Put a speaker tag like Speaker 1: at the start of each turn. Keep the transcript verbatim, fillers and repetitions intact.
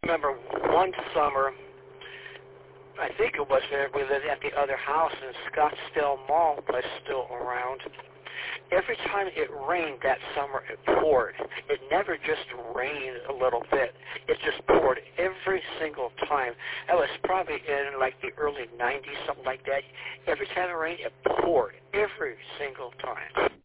Speaker 1: remember one summer, I think it was when we lived at the other house in Scottsdale Mall, was still around. Every time it rained that summer, it poured. It never just rained a little bit. It just poured every single time. That was probably in like the early nineties, something like that. Every time it rained, it poured every single time.